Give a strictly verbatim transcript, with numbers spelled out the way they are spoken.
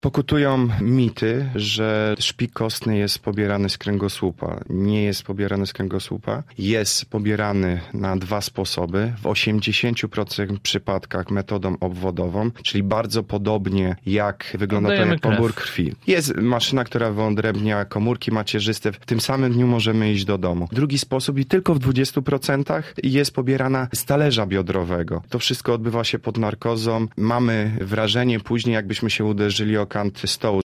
Pokutują mity, że szpik kostny jest pobierany z kręgosłupa. Nie jest pobierany z kręgosłupa. Jest pobierany na dwa sposoby. W osiemdziesięciu procentach przypadkach metodą obwodową, czyli bardzo podobnie jak wygląda to jak pobór krwi. Jest maszyna, która wyodrębnia komórki macierzyste. W tym samym dniu możemy iść do domu. Drugi sposób i tylko w dwudziestu procentach jest pobierana z talerza biodrowego. To wszystko odbywa się pod narkozą. Mamy wrażenie później, jakbyśmy się uderzyli o kant stołu.